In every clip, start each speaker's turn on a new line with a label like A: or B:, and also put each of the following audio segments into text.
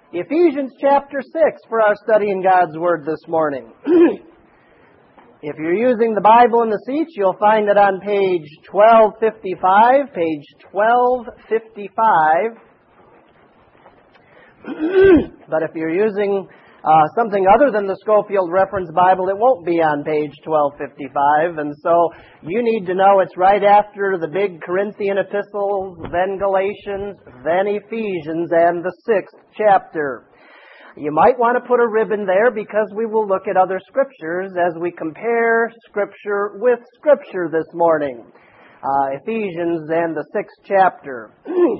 A: Ephesians chapter 6 for our study in God's Word this morning. If you're using the Bible in the seats, you'll find it on page 1255, page 1255. But if you're using something other than the Schofield Reference Bible, it won't be on page 1255. And so you need to know it's right after the big Corinthian epistles, then Galatians, then Ephesians, and the 6th chapter. You might want to put a ribbon there because we will look at other scriptures as we compare Scripture with Scripture this morning. Ephesians and the 6th chapter.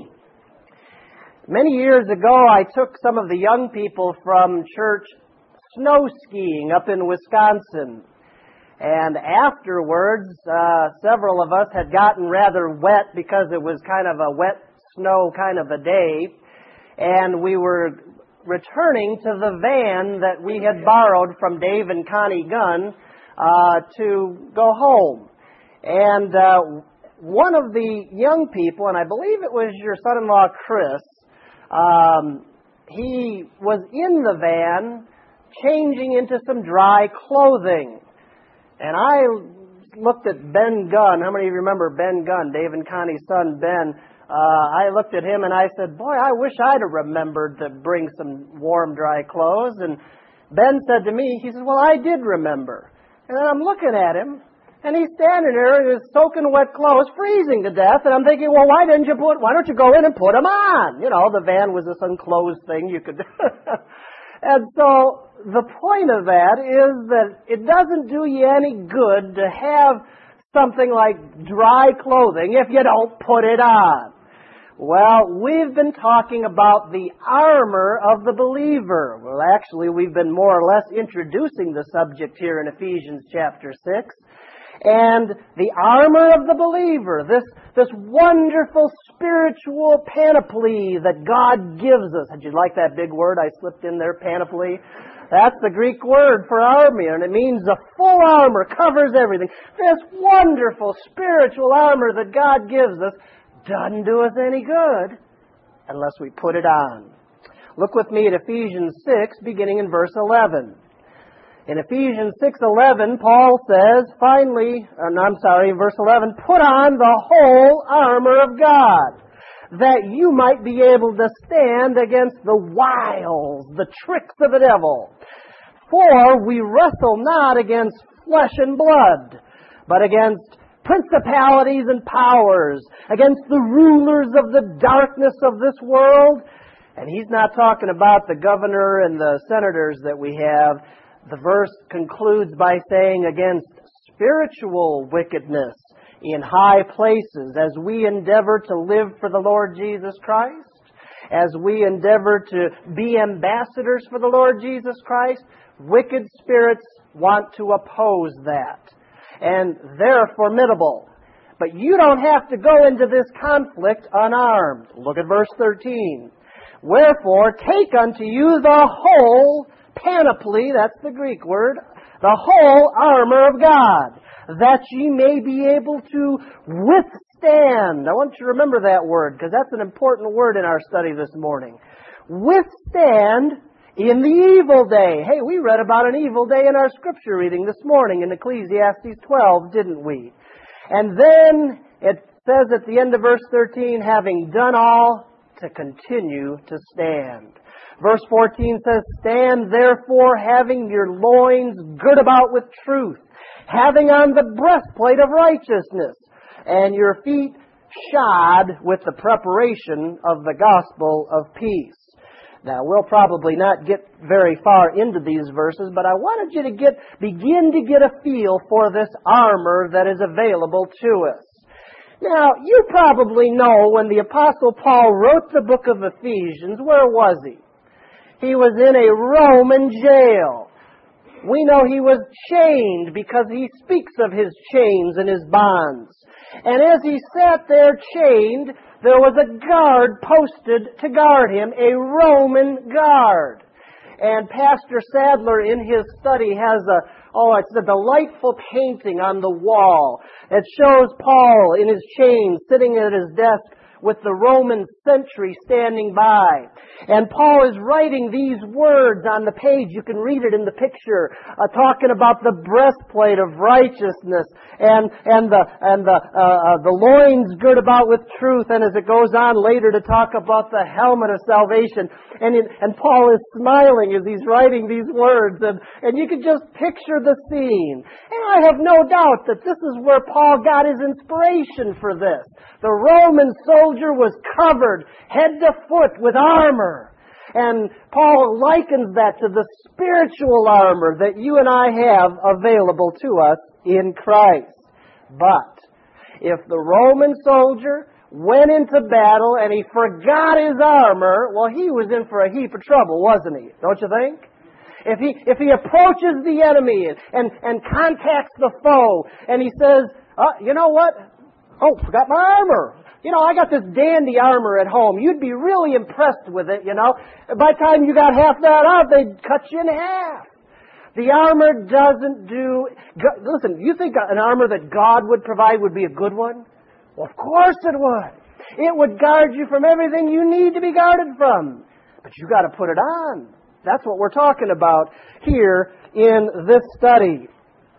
A: Many years ago, I took some of the young people from church snow skiing up in Wisconsin. And afterwards, several of us had gotten rather wet because it was kind of a wet snow kind of a day. And we were returning to the van that we had borrowed from Dave and Connie Gunn to go home. And one of the young people, and I believe it was your son-in-law Chris, he was in the van changing into some dry clothing. And I looked at Ben Gunn. How many of you remember Ben Gunn, Dave and Connie's son, Ben? I looked at him and I said, boy, I wish I'd have remembered to bring some warm, dry clothes. And Ben said to me, he said, well, I did remember. And then I'm looking at him, and he's standing there in his soaking wet clothes, freezing to death. And I'm thinking, well, why don't you go in and put them on? You know, the van was this enclosed thing you could And so the point of that is that it doesn't do you any good to have something like dry clothing if you don't put it on. Well, we've been talking about the armor of the believer. Well, actually, we've been more or less introducing the subject here in Ephesians chapter 6. And the armor of the believer, this wonderful spiritual panoply that God gives us. Did you like that big word I slipped in there, panoply? That's the Greek word for armor, and it means the full armor, covers everything. This wonderful spiritual armor that God gives us doesn't do us any good unless we put it on. Look with me at Ephesians 6, beginning in verse 11. In Ephesians 6:11, Paul says, verse 11, put on the whole armor of God, that you might be able to stand against the wiles, the tricks of the devil. For we wrestle not against flesh and blood, but against principalities and powers, against the rulers of the darkness of this world. And he's not talking about the governor and the senators that we have. The verse concludes by saying against spiritual wickedness in high places as we endeavor to live for the Lord Jesus Christ, as we endeavor to be ambassadors for the Lord Jesus Christ. Wicked spirits want to oppose that. And they're formidable. But you don't have to go into this conflict unarmed. Look at verse 13. Wherefore, take unto you the whole panoply, that's the Greek word, the whole armor of God, that ye may be able to withstand. I want you to remember that word, because that's an important word in our study this morning. Withstand in the evil day. Hey, we read about an evil day in our scripture reading this morning in Ecclesiastes 12, didn't we? And then it says at the end of verse 13, having done all, to continue to stand. Verse 14 says, stand therefore having your loins girt about with truth, having on the breastplate of righteousness, and your feet shod with the preparation of the gospel of peace. Now, we'll probably not get very far into these verses, but I wanted you to begin to get a feel for this armor that is available to us. Now, you probably know when the Apostle Paul wrote the book of Ephesians, where was he? He was in a Roman jail. We know he was chained because he speaks of his chains and his bonds. And as he sat there chained, there was a guard posted to guard him, a Roman guard. And Pastor Sadler in his study has it's a delightful painting on the wall. It shows Paul in his chains sitting at his desk with the Roman sentry standing by. And Paul is writing these words on the page. You can read it in the picture, talking about the breastplate of righteousness and the loins girt about with truth. And as it goes on later to talk about the helmet of salvation. And Paul is smiling as he's writing these words. And you can just picture the scene. And I have no doubt that this is where Paul got his inspiration for this. The Roman soldier was covered head to foot with armor. And Paul likens that to the spiritual armor that you and I have available to us in Christ. But if the Roman soldier went into battle and he forgot his armor, well, he was in for a heap of trouble, wasn't he? Don't you think? If he approaches the enemy and contacts the foe and he says, you know what? Oh, forgot my armor. You know, I got this dandy armor at home. You'd be really impressed with it, you know. By the time you got half that out, they'd cut you in half. The armor doesn't do... Listen, you think an armor that God would provide would be a good one? Well, of course it would. It would guard you from everything you need to be guarded from. But you got to put it on. That's what we're talking about here in this study.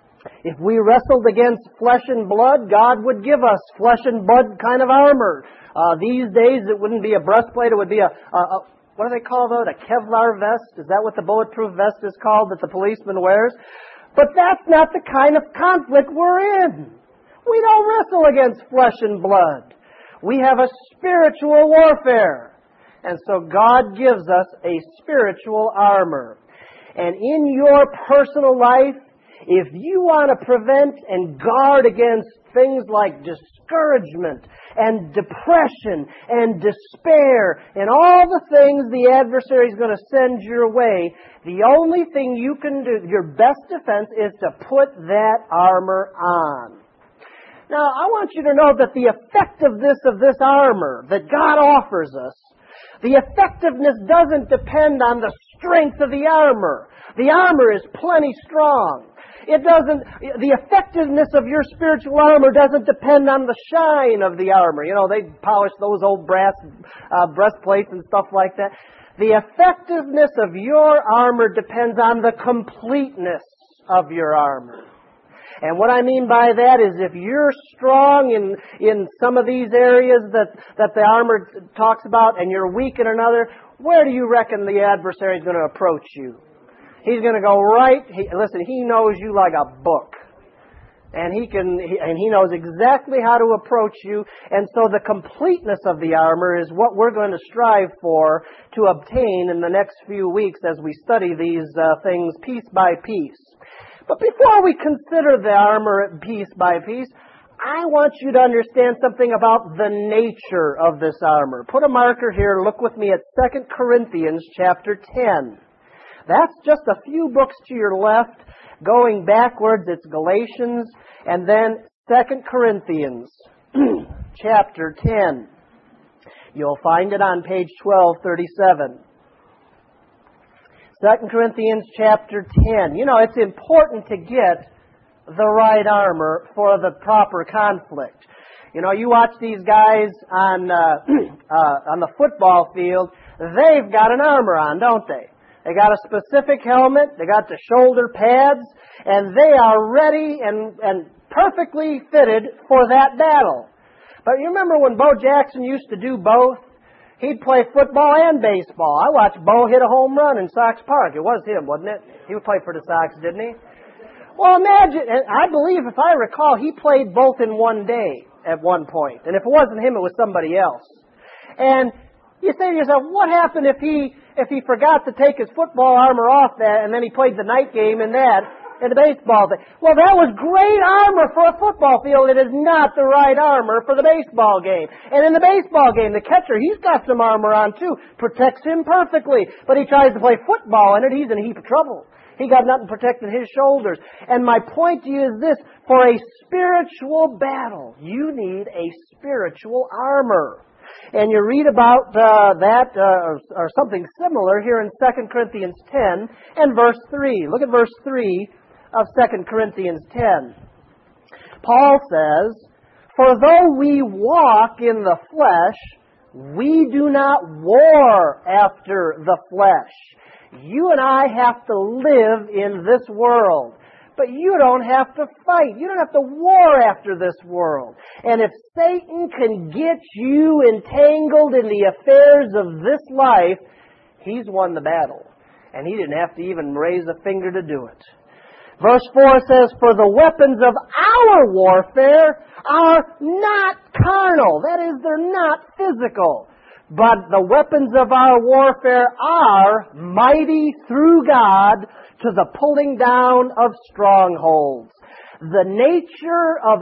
A: If we wrestled against flesh and blood, God would give us flesh and blood kind of armor. These days, it wouldn't be a breastplate. It would be what do they call that? A Kevlar vest? Is that what the bulletproof vest is called that the policeman wears? But that's not the kind of conflict we're in. We don't wrestle against flesh and blood. We have a spiritual warfare. And so God gives us a spiritual armor. And in your personal life, if you want to prevent and guard against things like discouragement and depression and despair and all the things the adversary is going to send your way, the only thing you can do, your best defense, is to put that armor on. Now, I want you to know that the effectiveness of this armor that God offers us, the effectiveness doesn't depend on the strength of the armor. The armor is plenty strong. The effectiveness of your spiritual armor doesn't depend on the shine of the armor. You know, they polish those old brass breastplates and stuff like that. The effectiveness of your armor depends on the completeness of your armor. And what I mean by that is if you're strong in some of these areas that the armor talks about and you're weak in another, where do you reckon the adversary is going to approach you? He's going to go right. Listen, he knows you like a book. And he knows exactly how to approach you. And so the completeness of the armor is what we're going to strive for to obtain in the next few weeks as we study these things piece by piece. But before we consider the armor piece by piece, I want you to understand something about the nature of this armor. Put a marker here. Look with me at 2 Corinthians chapter 10. That's just a few books to your left. Going backwards, it's Galatians, and then 2 Corinthians chapter 10. You'll find it on page 1237. 2 Corinthians chapter 10. You know, it's important to get the right armor for the proper conflict. You know, you watch these guys on the football field, they've got an armor on, don't they? They got a specific helmet, they got the shoulder pads, and they are ready and perfectly fitted for that battle. But you remember when Bo Jackson used to do both? He'd play football and baseball. I watched Bo hit a home run in Sox Park. It was him, wasn't it? He would play for the Sox, didn't he? Well, imagine, and I believe, if I recall, he played both in one day at one point. And if it wasn't him, it was somebody else. And you say to yourself, what happened if he forgot to take his football armor off that and then he played the night game in the baseball thing? Well, that was great armor for a football field. It is not the right armor for the baseball game. And in the baseball game, the catcher, he's got some armor on too. Protects him perfectly. But he tries to play football in it, he's in a heap of trouble. He got nothing protecting his shoulders. And my point to you is this: for a spiritual battle, you need a spiritual armor. And you read about that or something similar here in 2 Corinthians 10 and verse 3. Look at verse 3 of 2 Corinthians 10. Paul says, For though we walk in the flesh, we do not war after the flesh. You and I have to live in this world. But you don't have to fight. You don't have to war after this world. And if Satan can get you entangled in the affairs of this life, he's won the battle. And he didn't have to even raise a finger to do it. Verse 4 says, For the weapons of our warfare are not carnal. That is, they're not physical. But the weapons of our warfare are mighty through God to the pulling down of strongholds. The nature of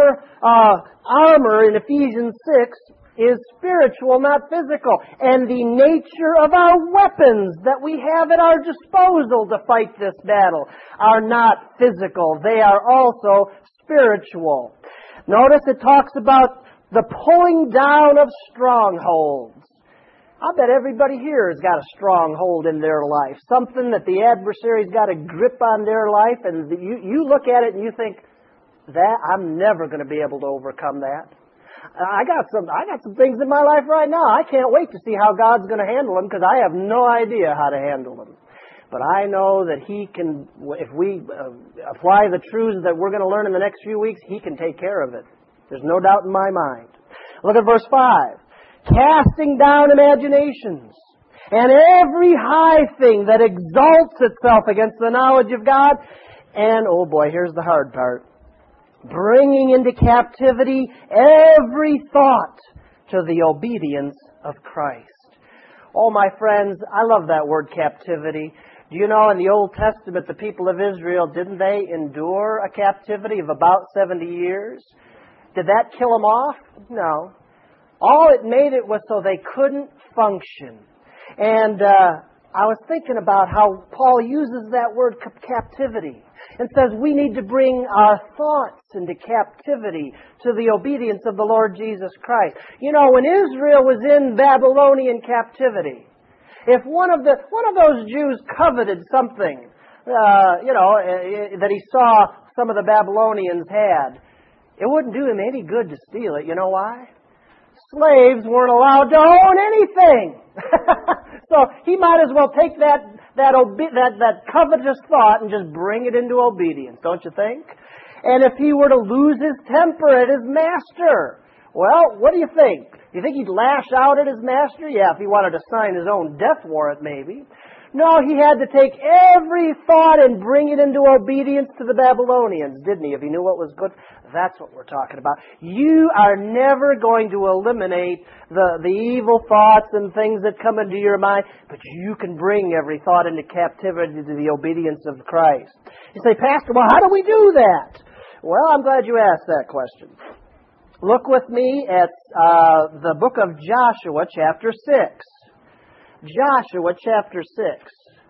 A: our armor in Ephesians 6 is spiritual, not physical. And the nature of our weapons that we have at our disposal to fight this battle are not physical. They are also spiritual. Notice it talks about the pulling down of strongholds. I bet everybody here has got a stronghold in their life. Something that the adversary's got a grip on their life, and you look at it and you think, that I'm never going to be able to overcome that. I got some things in my life right now. I can't wait to see how God's going to handle them because I have no idea how to handle them. But I know that He can, if we apply the truths that we're going to learn in the next few weeks, He can take care of it. There's no doubt in my mind. Look at verse 5. Casting down imaginations and every high thing that exalts itself against the knowledge of God. And, oh boy, here's the hard part. Bringing into captivity every thought to the obedience of Christ. Oh, my friends, I love that word captivity. Do you know in the Old Testament, the people of Israel, didn't they endure a captivity of about 70 years? Did that kill them off? No. All it made it was so they couldn't function. And I was thinking about how Paul uses that word captivity and says we need to bring our thoughts into captivity to the obedience of the Lord Jesus Christ. You know, when Israel was in Babylonian captivity, if one of those Jews coveted something, that he saw some of the Babylonians had, it wouldn't do him any good to steal it. You know why? Slaves weren't allowed to own anything. So he might as well take that covetous thought and just bring it into obedience, don't you think? And if he were to lose his temper at his master, well, what do you think? Do you think he'd lash out at his master? Yeah, if he wanted to sign his own death warrant, maybe. No, he had to take every thought and bring it into obedience to the Babylonians, didn't he? If he knew what was good, that's what we're talking about. You are never going to eliminate the evil thoughts and things that come into your mind, but you can bring every thought into captivity to the obedience of Christ. You say, Pastor, well, how do we do that? Well, I'm glad you asked that question. Look with me at the book of Joshua, chapter 6. Joshua chapter 6.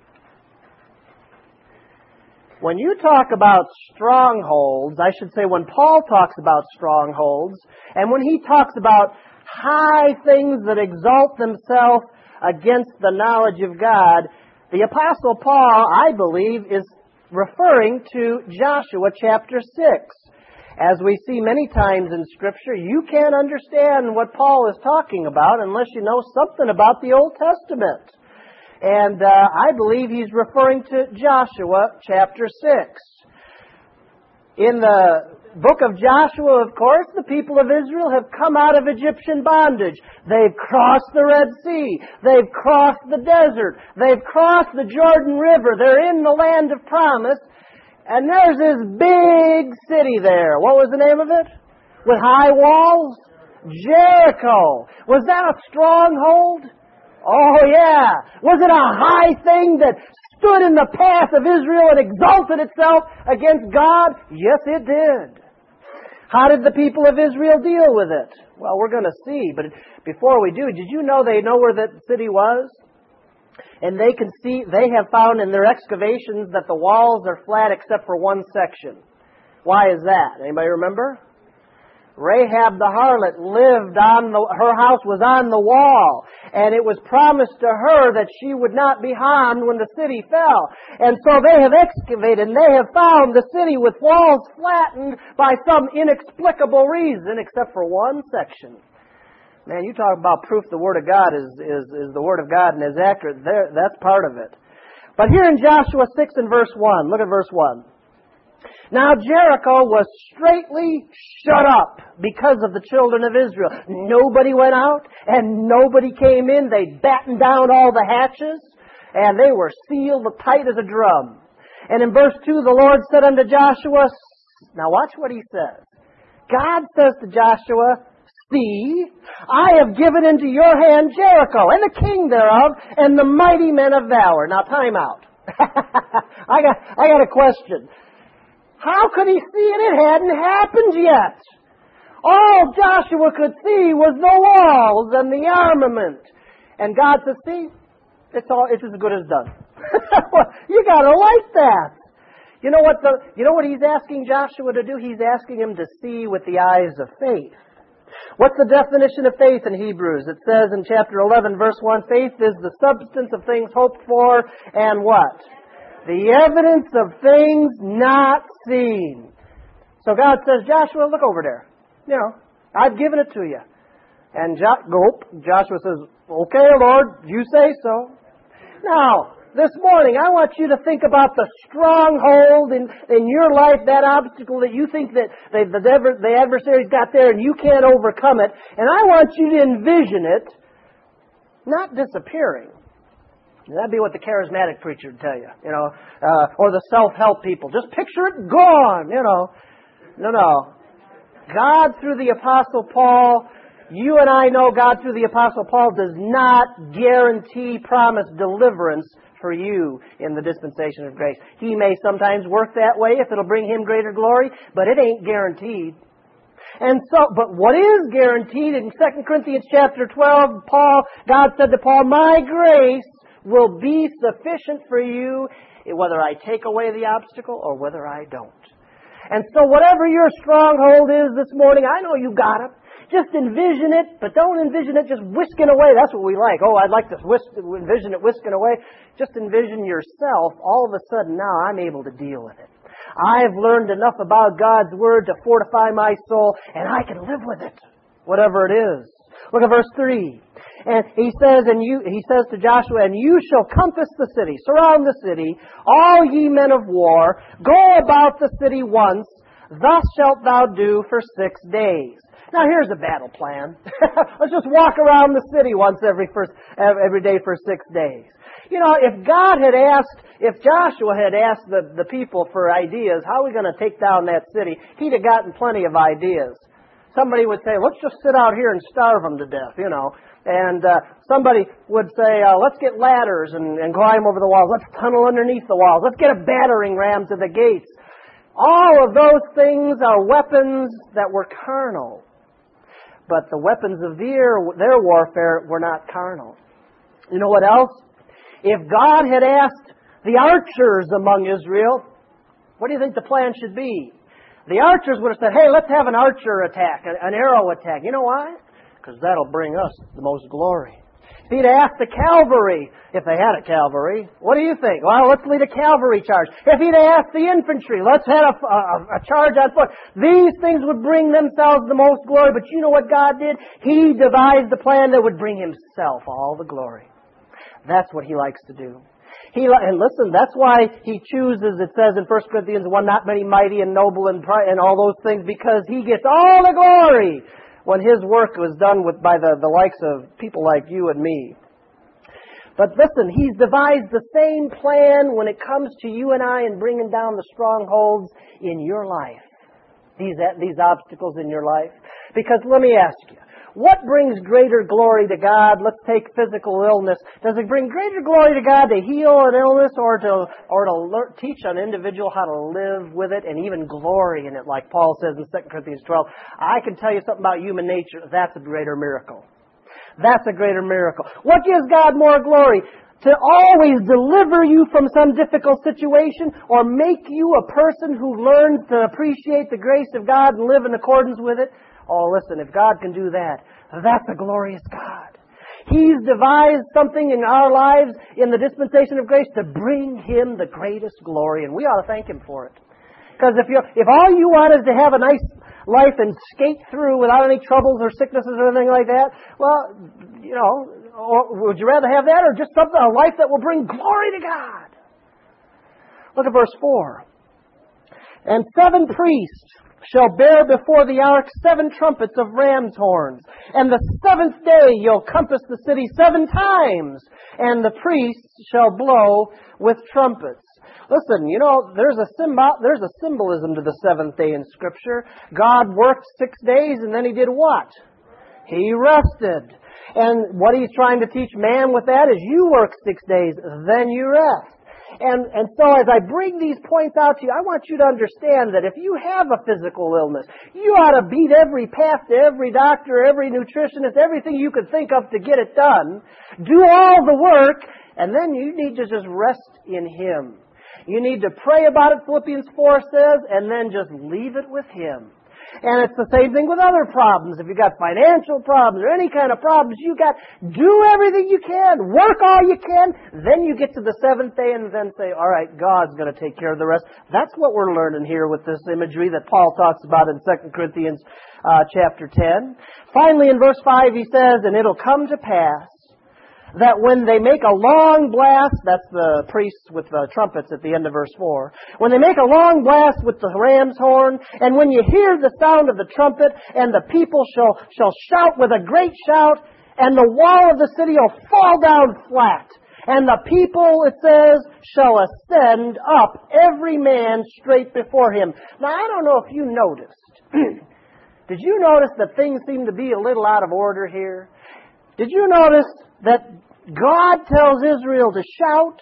A: When you talk about strongholds, I should say when Paul talks about strongholds, and when he talks about high things that exalt themselves against the knowledge of God, the Apostle Paul, I believe, is referring to Joshua chapter 6. As we see many times in Scripture, you can't understand what Paul is talking about unless you know something about the Old Testament. And I believe he's referring to Joshua chapter 6. In the book of Joshua, of course, the people of Israel have come out of Egyptian bondage. They've crossed the Red Sea. They've crossed the desert. They've crossed the Jordan River. They're in the land of promise. And there's this big city there. What was the name of it? With high walls? Jericho. Was that a stronghold? Oh, yeah. Was it a high thing that stood in the path of Israel and exalted itself against God? Yes, it did. How did the people of Israel deal with it? Well, we're going to see. But before we do, did you know they know where that city was? And they have found in their excavations that the walls are flat except for one section. Why is that? Anybody remember? Rahab the harlot lived her house was on the wall, and it was promised to her that she would not be harmed when the city fell. And so they have excavated and they have found the city with walls flattened by some inexplicable reason, except for one section. Man, you talk about proof the Word of God is the Word of God and is accurate. That's part of it. But here in Joshua 6 and verse 1, look at verse 1. Now Jericho was straitly shut up because of the children of Israel. Nobody went out and nobody came in. They battened down all the hatches and they were sealed tight as a drum. And in verse 2 the Lord said unto Joshua, now watch what he says. God says to Joshua, see, I have given into your hand Jericho and the king thereof and the mighty men of valor. Now time out. I got a question. How could he see it? It hadn't happened yet. All Joshua could see was the walls and the armament. And God said, see, it's as good as done. You gotta like that. You know what he's asking Joshua to do? He's asking him to see with the eyes of faith. What's the definition of faith in Hebrews? It says in chapter 11, verse 1, faith is the substance of things hoped for and what? The evidence of things not seen. So God says, Joshua, look over there. You know, I've given it to you. And Joshua says, okay, Lord, you say so. Now, this morning, I want you to think about the stronghold in your life, that obstacle that you think that the adversary's got there and you can't overcome it. And I want you to envision it not disappearing. That'd be what the charismatic preacher would tell you, or the self-help people. Just picture it gone, No. God through the Apostle Paul, you and I know God through the Apostle Paul does not guarantee promise deliverance for you in the dispensation of grace. He may sometimes work that way if it'll bring him greater glory, but it ain't guaranteed. And so, but what is guaranteed in 2 Corinthians chapter 12, God said to Paul, my grace will be sufficient for you whether I take away the obstacle or whether I don't. And so whatever your stronghold is this morning, I know you got it. Just envision it, but don't envision it just whisking away. That's what we like. Oh, I'd like to envision it whisking away. Just envision yourself. All of a sudden now I'm able to deal with it. I've learned enough about God's Word to fortify my soul, and I can live with it, whatever it is. Look at verse 3. And he says to Joshua, and you shall compass the city, surround the city, all ye men of war, go about the city once, thus shalt thou do for 6 days. Now here's a battle plan. Let's just walk around the city once every day for 6 days. If Joshua had asked the people for ideas, how are we going to take down that city? He'd have gotten plenty of ideas. Somebody would say, let's just sit out here and starve them to death, And somebody would say, let's get ladders and climb over the walls. Let's tunnel underneath the walls. Let's get a battering ram to the gates. All of those things are weapons that were carnal. But the weapons of their warfare were not carnal. You know what else? If God had asked the archers among Israel, what do you think the plan should be? The archers would have said, hey, let's have an archer attack, an arrow attack. You know why? Because that'll bring us the most glory. If he'd asked the cavalry, if they had a cavalry, what do you think? Well, let's lead a cavalry charge. If he'd asked the infantry, let's have a charge on foot. These things would bring themselves the most glory. But you know what God did? He devised a plan that would bring himself all the glory. That's what he likes to do. And listen, that's why he chooses, it says in 1 Corinthians 1, not many mighty and noble and all those things, because he gets all the glory when his work was done by the likes of people like you and me. But listen, he's devised the same plan when it comes to you and I and bringing down the strongholds in your life. These obstacles in your life. Because let me ask you, what brings greater glory to God? Let's take physical illness. Does it bring greater glory to God to heal an illness or to teach an individual how to live with it and even glory in it, like Paul says in 2 Corinthians 12? I can tell you something about human nature. That's a greater miracle. That's a greater miracle. What gives God more glory? To always deliver you from some difficult situation or make you a person who learns to appreciate the grace of God and live in accordance with it? Oh, listen, if God can do that, that's a glorious God. He's devised something in our lives in the dispensation of grace to bring Him the greatest glory, and we ought to thank Him for it. Because if all you want is to have a nice life and skate through without any troubles or sicknesses or anything like that, well, or would you rather have that or just a life that will bring glory to God? Look at verse 4. And 7 priests shall bear before the ark 7 trumpets of ram's horns. And the 7th day you'll compass the city 7 times, and the priests shall blow with trumpets. Listen, there's a symbolism to the 7th day in Scripture. God worked 6 days and then He did what? He rested. And what He's trying to teach man with that is you work 6 days, then you rest. And so as I bring these points out to you, I want you to understand that if you have a physical illness, you ought to beat every path to every doctor, every nutritionist, everything you could think of to get it done. Do all the work, and then you need to just rest in Him. You need to pray about it, Philippians 4 says, and then just leave it with Him. And it's the same thing with other problems. If you've got financial problems or any kind of problems, do everything you can, work all you can, then you get to the 7th day and then say, all right, God's going to take care of the rest. That's what we're learning here with this imagery that Paul talks about in 2 Corinthians chapter 10. Finally, in verse 5, he says, and it'll come to pass that when they make a long blast, that's the priests with the trumpets at the end of verse 4, when they make a long blast with the ram's horn, and when you hear the sound of the trumpet, and the people shall shout with a great shout, and the wall of the city will fall down flat, and the people, it says, shall ascend up, every man straight before him. Now, I don't know if you noticed. Did you notice that things seem to be a little out of order here? Did you notice that God tells Israel to shout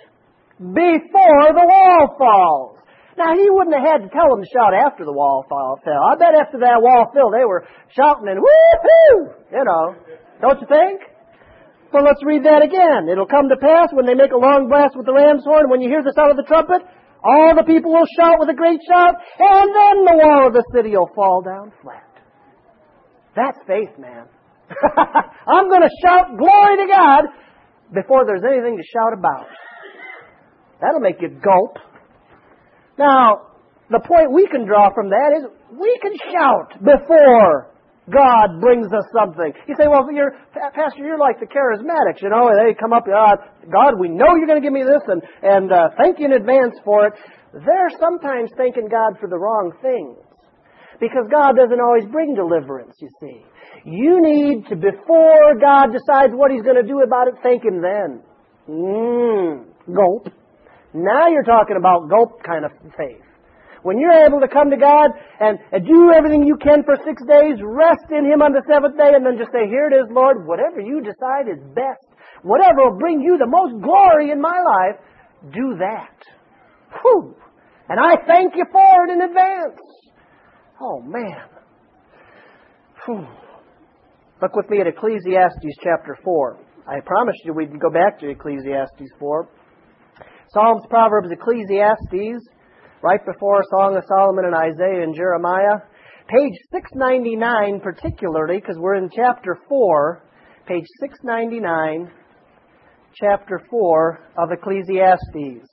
A: before the wall falls? Now, He wouldn't have had to tell them to shout after the wall fell. I bet after that wall fell, they were shouting and woo-hoo! Don't you think? Well, let's read that again. It'll come to pass when they make a long blast with the ram's horn, when you hear the sound of the trumpet, all the people will shout with a great shout, and then the wall of the city will fall down flat. That's faith, man. I'm going to shout glory to God before there's anything to shout about. That'll make you gulp. Now, the point we can draw from that is we can shout before God brings us something. You say, well, Pastor, you're like the charismatics, They come up, God, we know you're going to give me this, and thank you in advance for it. They're sometimes thanking God for the wrong things. Because God doesn't always bring deliverance, you see. You need to, before God decides what He's going to do about it, thank Him then. Gulp. Now you're talking about gulp kind of faith. When you're able to come to God and do everything you can for 6 days, rest in Him on the 7th day, and then just say, here it is, Lord, whatever you decide is best, whatever will bring you the most glory in my life, do that. Whew. And I thank you for it in advance. Oh, man. Whew. Look with me at Ecclesiastes chapter 4. I promised you we'd go back to Ecclesiastes 4. Psalms, Proverbs, Ecclesiastes, right before Song of Solomon and Isaiah and Jeremiah. Page 699 particularly, because we're in chapter 4. Page 699, chapter 4 of Ecclesiastes.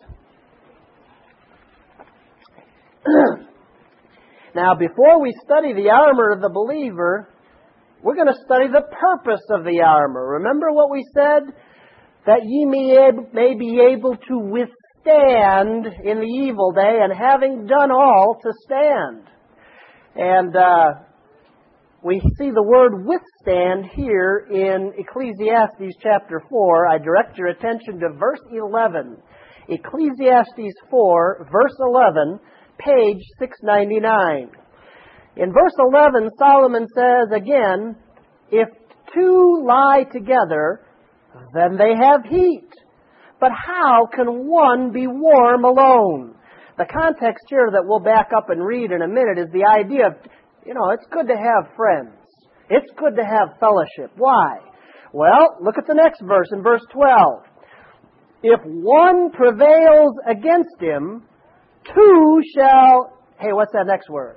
A: Now, before we study the armor of the believer, we're going to study the purpose of the armor. Remember what we said? That ye may be able to withstand in the evil day, and having done all, to stand. And we see the word withstand here in Ecclesiastes chapter 4. I direct your attention to verse 11. Ecclesiastes 4, verse 11, page 699. In verse 11, Solomon says again, if two lie together, then they have heat. But how can one be warm alone? The context here that we'll back up and read in a minute is the idea of, it's good to have friends. It's good to have fellowship. Why? Well, look at the next verse in verse 12. If one prevails against him, two shall, what's that next word?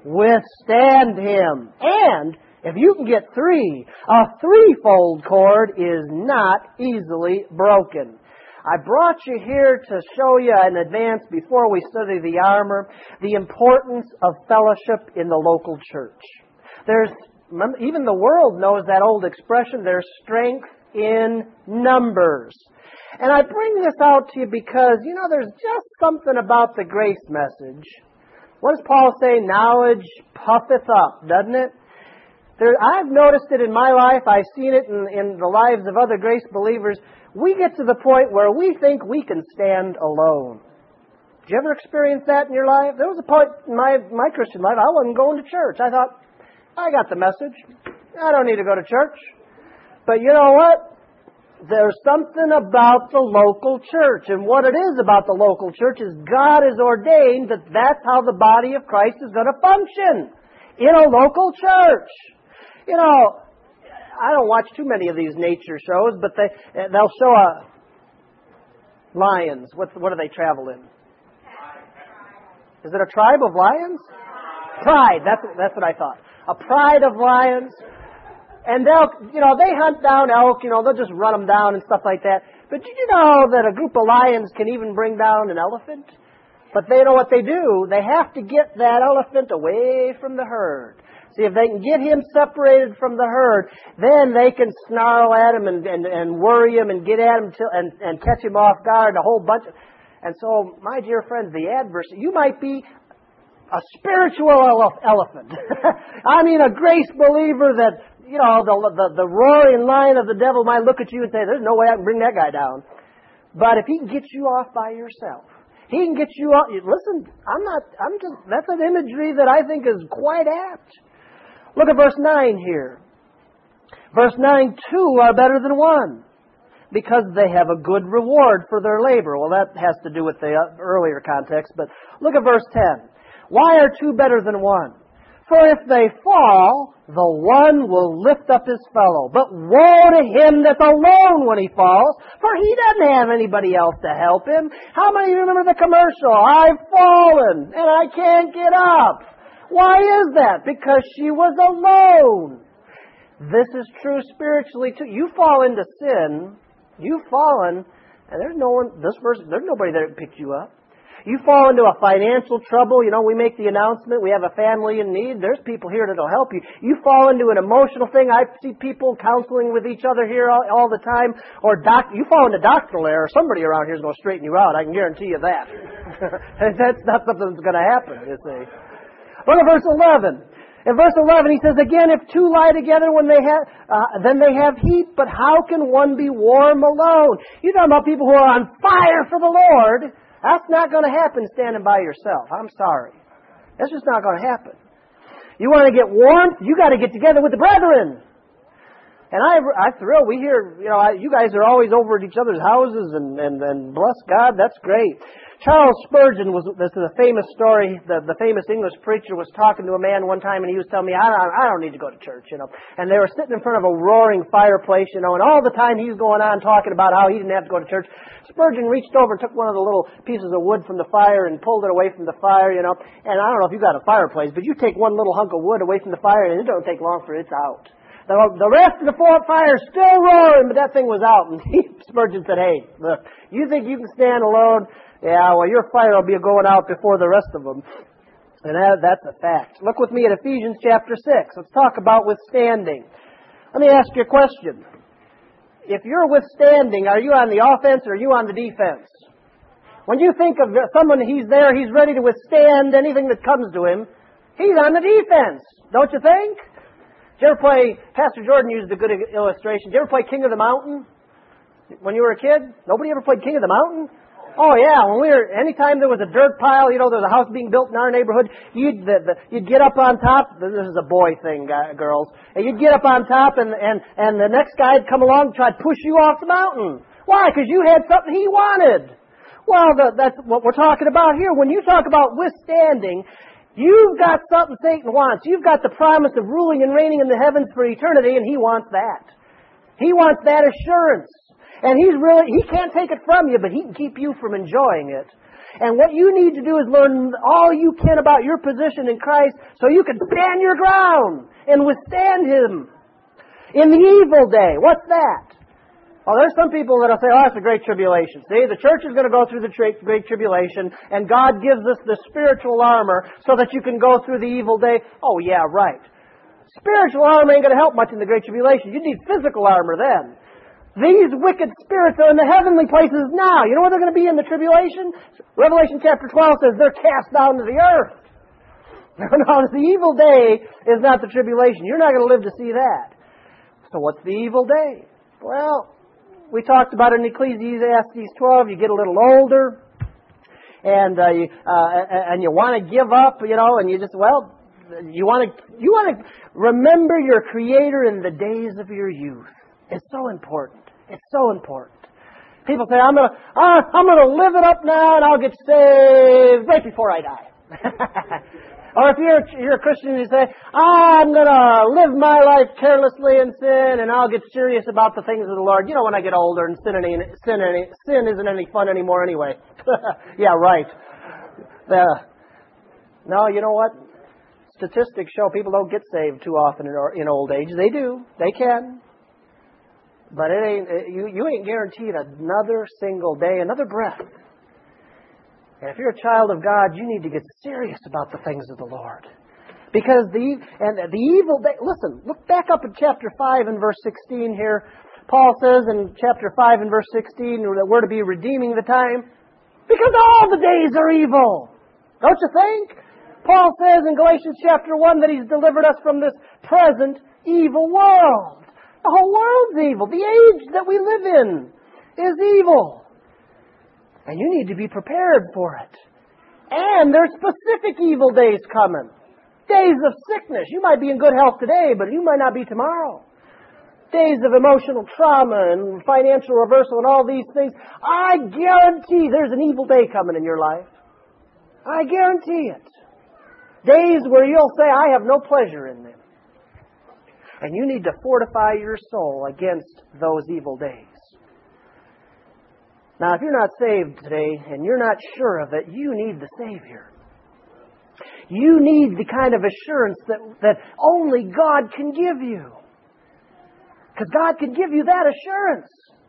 A: withstand him. And if you can get three, a threefold cord is not easily broken. I brought you here to show you in advance, before we study the armor, the importance of fellowship in the local church. Even the world knows that old expression, there's strength in numbers. And I bring this out to you because, there's just something about the grace message. What does Paul say? Knowledge puffeth up, doesn't it? I've noticed it in my life. I've seen it in the lives of other grace believers. We get to the point where we think we can stand alone. Did you ever experience that in your life? There was a point in my Christian life, I wasn't going to church. I thought, I got the message. I don't need to go to church. But you know what? There's something about the local church. And what it is about the local church is God has ordained that that's how the body of Christ is going to function. In a local church. I don't watch too many of these nature shows, but they'll show lions. What do they travel in? Is it a tribe of lions? Pride. That's what I thought. A pride of lions. And they hunt down elk, they'll just run them down and stuff like that. But did you know that a group of lions can even bring down an elephant? But they know what they do. They have to get that elephant away from the herd. See, if they can get him separated from the herd, then they can snarl at him and worry him and get at him and catch him off guard, a whole bunch of... And so, my dear friends, the adversary, you might be a spiritual elephant. I mean, a grace believer that, the roaring lion of the devil might look at you and say, there's no way I can bring that guy down. But if he can get you off by yourself, he can get you off... Listen, that's an imagery that I think is quite apt. Look at verse 9 here. Verse 9, two are better than one, because they have a good reward for their labor. Well, that has to do with the earlier context, but look at verse 10. Why are two better than one? For if they fall, the one will lift up his fellow. But woe to him that's alone when he falls, for he doesn't have anybody else to help him. How many remember the commercial? I've fallen, and I can't get up. Why is that? Because she was alone. This is true spiritually too. You fall into sin, you've fallen, and there's nobody there to pick you up. You fall into a financial trouble, we make the announcement, we have a family in need, there's people here that'll help you. You fall into an emotional thing, I see people counseling with each other here all the time, or you fall into doctoral error, somebody around here is going to straighten you out, I can guarantee you that. That's not something that's going to happen, you see. Look at verse 11. In verse 11 he says, again, if two lie together then they have heat, but how can one be warm alone? You're talking about people who are on fire for the Lord. That's not going to happen standing by yourself. I'm sorry. That's just not going to happen. You want to get warmth, you got to get together with the brethren. And I thrill. We hear, you guys are always over at each other's houses and bless God. That's great. Charles Spurgeon this is a famous story. The famous English preacher was talking to a man one time and he was telling me, I don't need to go to church, And they were sitting in front of a roaring fireplace, and all the time he's going on talking about how he didn't have to go to church. Spurgeon reached over and took one of the little pieces of wood from the fire and pulled it away from the fire, And I don't know if you've got a fireplace, but you take one little hunk of wood away from the fire and it don't take long for it's out. The rest of the fire is still roaring, but that thing was out. And Spurgeon said, hey, look, you think you can stand alone? Yeah, well, your fire will be going out before the rest of them. And that's a fact. Look with me at Ephesians chapter 6. Let's talk about withstanding. Let me ask you a question. If you're withstanding, are you on the offense or are you on the defense? When you think of someone, he's there, he's ready to withstand anything that comes to him, he's on the defense, don't you think? Did you ever play, Pastor Jordan used a good illustration, did you ever play King of the Mountain when you were a kid? Nobody ever played King of the Mountain? Oh yeah, anytime there was a dirt pile, there was a house being built in our neighborhood, you'd get up on top. This is a boy thing, girls. And you'd get up on top, and the next guy'd come along and try to push you off the mountain. Why? Because you had something he wanted. Well, that's what we're talking about here. When you talk about withstanding, you've got something Satan wants. You've got the promise of ruling and reigning in the heavens for eternity, and he wants that. He wants that assurance. And he can't take it from you, but he can keep you from enjoying it. And what you need to do is learn all you can about your position in Christ so you can stand your ground and withstand Him. In the evil day, what's that? Well, there's some people that'll say, oh, that's the Great Tribulation. See, the church is going to go through the Great Tribulation, and God gives us the spiritual armor so that you can go through the evil day. Oh, yeah, right. Spiritual armor ain't going to help much in the Great Tribulation. You need physical armor then. These wicked spirits are in the heavenly places now. You know where they're going to be in the tribulation? Revelation chapter 12 says they're cast down to the earth. Now, the evil day is not the tribulation. You're not going to live to see that. So what's the evil day? Well, we talked about it in Ecclesiastes 12. You get a little older, and you want to give up, and you just, you want to remember your Creator in the days of your youth. It's so important. It's so important. People say, I'm gonna live it up now and I'll get saved right before I die. Or if you're a Christian, you say, I'm gonna live my life carelessly in sin and I'll get serious about the things of the Lord. When I get older and sin isn't any fun anymore anyway. Yeah, right. No, you know what? Statistics show people don't get saved too often in old age. They do. They can. But you ain't guaranteed another single day, another breath. And if you're a child of God, you need to get serious about the things of the Lord. Because the evil day, listen, look back up at chapter 5 and verse 16 here. Paul says in chapter 5 and verse 16 that we're to be redeeming the time because all the days are evil. Don't you think? Paul says in Galatians chapter 1 that He's delivered us from this present evil world. The whole world's evil. The age that we live in is evil. And you need to be prepared for it. And there's specific evil days coming. Days of sickness. You might be in good health today, but you might not be tomorrow. Days of emotional trauma and financial reversal and all these things. I guarantee there's an evil day coming in your life. I guarantee it. Days where you'll say, I have no pleasure in them. And you need to fortify your soul against those evil days. Now, if you're not saved today and you're not sure of it, you need the Savior. You need the kind of assurance that only God can give you. Because God can give you that assurance.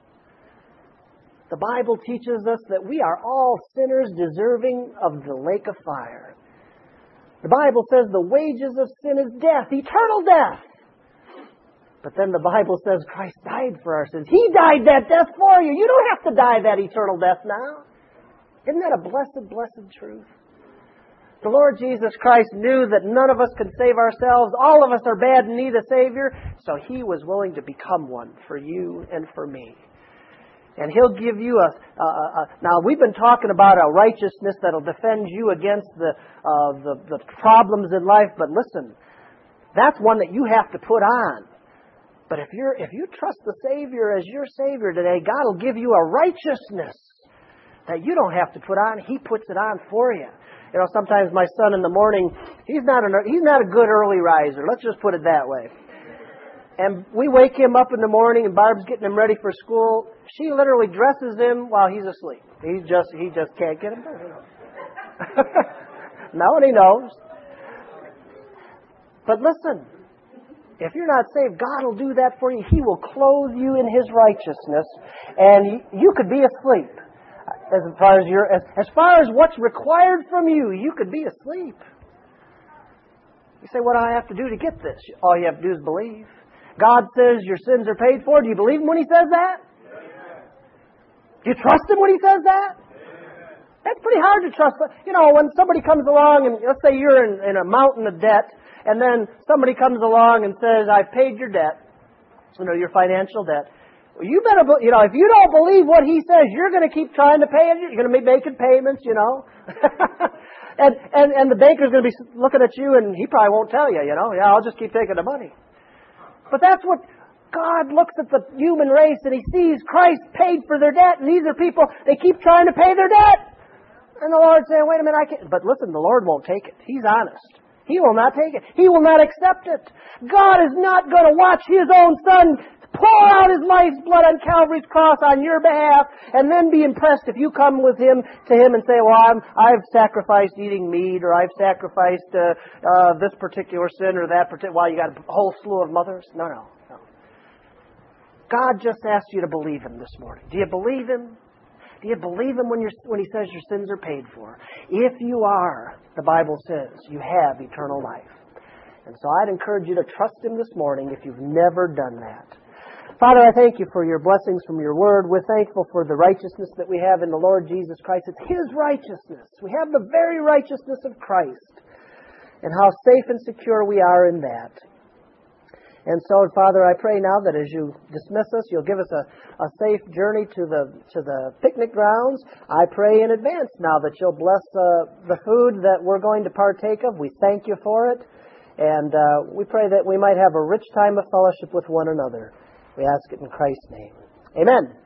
A: The Bible teaches us that we are all sinners deserving of the lake of fire. The Bible says the wages of sin is death, eternal death. But then the Bible says Christ died for our sins. He died that death for you. You don't have to die that eternal death now. Isn't that a blessed, blessed truth? The Lord Jesus Christ knew that none of us can save ourselves. All of us are bad and need a Savior. So He was willing to become one for you and for me. And He'll give you now we've been talking about a righteousness that'll defend you against the problems in life. But listen, that's one that you have to put on. But if you trust the Savior as your Savior today, God will give you a righteousness that you don't have to put on. He puts it on for you. Sometimes my son in the morning, he's not a good early riser. Let's just put it that way. And we wake him up in the morning, and Barb's getting him ready for school. She literally dresses him while he's asleep. He just can't get him. Now he knows. But listen. If you're not saved, God will do that for you. He will clothe you in His righteousness, and you could be asleep. As far as what's required from you, you could be asleep. You say, what do I have to do to get this? All you have to do is believe. God says your sins are paid for. Do you believe Him when He says that? Do you trust Him when He says that? That's pretty hard to trust. When somebody comes along and let's say you're in a mountain of debt, and then somebody comes along and says, I've paid your debt, your financial debt. Well, you better, if you don't believe what He says, you're going to keep trying to pay it. You're going to be making payments, and the banker's going to be looking at you, and he probably won't tell you, yeah, I'll just keep taking the money. But that's what God looks at the human race, and He sees Christ paid for their debt, and these are people, they keep trying to pay their debt. And the Lord's saying, wait a minute, I can't. But listen, the Lord won't take it. He's honest. He will not take it. He will not accept it. God is not going to watch His own Son pour out His life's blood on Calvary's cross on your behalf, and then be impressed if you come with Him to Him and say, well, I've sacrificed eating meat, or I've sacrificed this particular sin or that particular. Well, you got a whole slew of mothers. No. God just asks you to believe Him this morning. Do you believe Him? Do you believe Him when He says your sins are paid for? If you are, the Bible says, you have eternal life. And so I'd encourage you to trust Him this morning if you've never done that. Father, I thank You for Your blessings from Your Word. We're thankful for the righteousness that we have in the Lord Jesus Christ. It's His righteousness. We have the very righteousness of Christ. And how safe and secure we are in that. And so, Father, I pray now that as You dismiss us, You'll give us a safe journey to the picnic grounds. I pray in advance now that You'll bless the food that we're going to partake of. We thank You for it. And we pray that we might have a rich time of fellowship with one another. We ask it in Christ's name. Amen.